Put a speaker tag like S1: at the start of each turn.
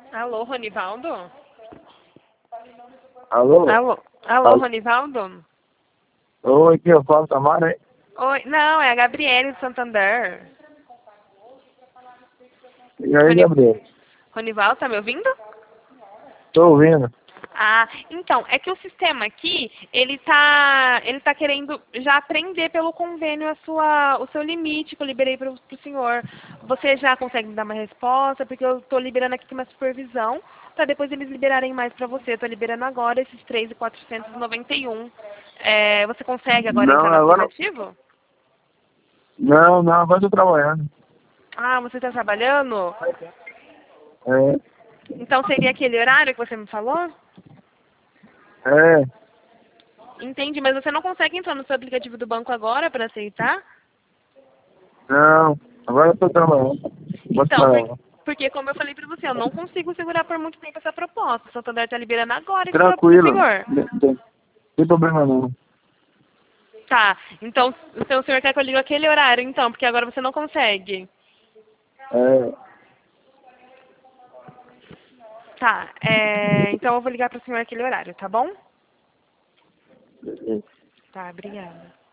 S1: Alô, Ronivaldo?
S2: Alô?
S1: Alô, Ronivaldo?
S2: Oi, que eu falo, Tamara, hein?
S1: Oi, não, é a Gabriele de Santander.
S2: E aí,
S1: Roni...
S2: Gabriel?
S1: Ronivaldo, tá me ouvindo?
S2: Tô ouvindo.
S1: Ah, então, é que o sistema aqui, ele tá querendo já aprender pelo convênio o seu limite que eu liberei pro senhor. Você já consegue me dar uma resposta? Porque eu tô liberando aqui com uma supervisão, para depois eles liberarem mais para você. Eu tô liberando agora esses 3.491. Você consegue agora entrar
S2: Não,
S1: no
S2: agora...
S1: aplicativo?
S2: Não, agora tô trabalhando.
S1: Ah, você está trabalhando?
S2: É,
S1: Então seria aquele horário que você me falou?
S2: é.
S1: Entendi, mas você não consegue entrar no seu aplicativo do banco agora para aceitar?
S2: Não, agora eu tô trabalhando. Posso
S1: Então,
S2: parar.
S1: porque como eu falei pra você, eu não consigo segurar por muito tempo essa proposta. O Santander tá liberando agora isso pro
S2: Tranquilo.
S1: senhor.
S2: Não tem problema não.
S1: Tá, então o senhor quer que eu ligue aquele horário, então, porque agora você não consegue.
S2: É.
S1: Tá, então eu vou ligar pro senhor aquele horário, tá bom? Tá, obrigada.